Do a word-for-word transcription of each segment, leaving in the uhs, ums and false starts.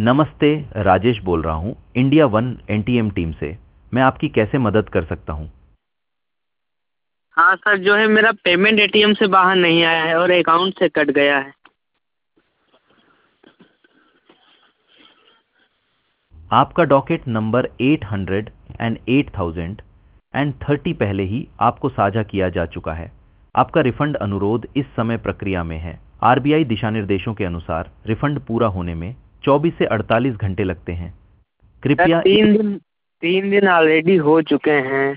नमस्ते, राजेश बोल रहा हूँ इंडिया वन एनटीएम टीम से। मैं आपकी कैसे मदद कर सकता हूँ? हाँ सर, जो है मेरा पेमेंट एटीएम से बाहर नहीं आया है और अकाउंट से कट गया है। आपका docket number eight hundred and eight thousand and thirty पहले ही आपको साझा किया जा चुका है। आपका रिफंड अनुरोध इस समय प्रक्रिया में है। आरबीआई दिशा निर्देशों के अनुसार रिफंड पूरा होने में चौबीस से अड़तालीस घंटे लगते हैं। सर कृपया इस तीन दिन तीन दिन ऑलरेडी हो चुके हैं।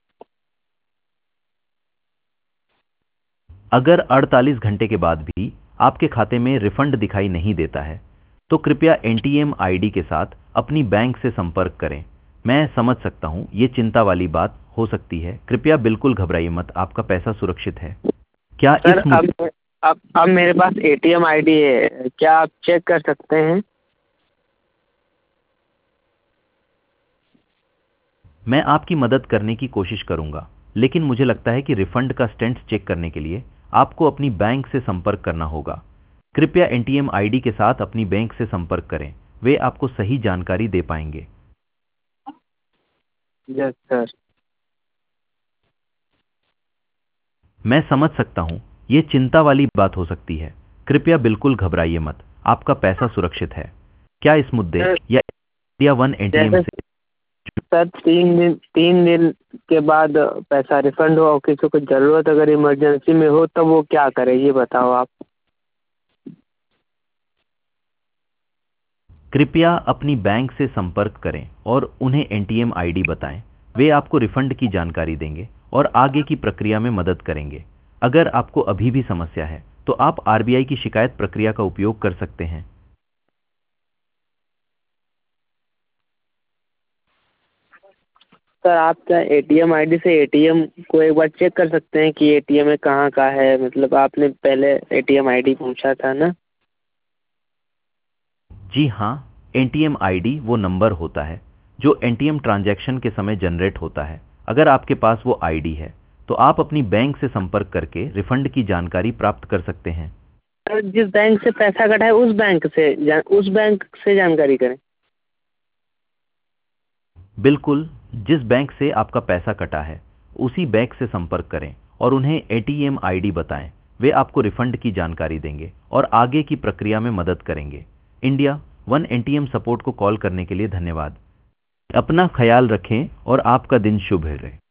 अगर अड़तालीस घंटे के बाद भी आपके खाते में रिफंड दिखाई नहीं देता है, तो कृपया एनटीएम आईडी के साथ अपनी बैंक से संपर्क करें। मैं समझ सकता हूँ ये चिंता वाली बात हो सकती है। कृपया बिल्कुल घबराइए मत, आपका पैसा सुरक्षित है। क्या सर इस मुद्दे अब अब अब मेरे पास एटीएम आईडी है, क्या आप चेक कर सकते हैं? मैं आपकी मदद करने की कोशिश करूंगा, लेकिन मुझे लगता है कि रिफंड का स्टेटस चेक करने के लिए आपको अपनी बैंक से संपर्क करना होगा। कृपया एनटीएम आईडी के साथ अपनी बैंक से संपर्क करें, वे आपको सही जानकारी दे पाएंगे। Yes sir. मैं समझ सकता हूँ ये चिंता वाली बात हो सकती है। कृपया बिल्कुल घबराइए मत, आपका पैसा सुरक्षित है। क्या इस मुद्दे सर या इंडिया वन एटीएम जैसे से सर तीन दिन तीन दिन के बाद पैसा रिफंड हो और किसी को ज़रूरत अगर इमरजेंसी में हो तब वो क्या करे, ये बताओ आप। कृपया अपनी बैंक से संपर्क करें और उन्हें एनटीएम आईडी बताएं। वे आपको रिफंड की जानकारी देंगे और आगे की प्रक्रिया में मदद करेंगे। अगर आपको अभी भी समस्या है, तो आप आरबीआई की शिकायत प्रक्रिया का उपयोग कर सकते हैं। सर आप क्या एटीएम आईडी से एटीएम को एक बार चेक कर सकते हैं कि एटीएम में कहाँ का है? मतलब आपने पहले एटीएम आईडी पूछा था ना? जी हाँ, एनटीएम आईडी वो नंबर होता है जो एनटीएम ट्रांजैक्शन के समय जनरेट होता है। अगर आपके पास वो आईडी है, तो आप अपनी बैंक से संपर्क करके रिफंड की जानकारी प्राप्त कर सकते हैं। सर जिस बैंक से पैसा कटा है उस बैंक से जान उस बैंक से जानकारी करें। बिल्कुल, जिस बैंक से आपका पैसा कटा है उसी बैंक से संपर्क करें और उन्हें एटीएम आईडी बताएं। वे आपको रिफंड की जानकारी देंगे और आगे की प्रक्रिया में मदद करेंगे। इंडिया वन एनटीएम सपोर्ट को कॉल करने के लिए धन्यवाद। अपना ख्याल रखें और आपका दिन शुभ रहे।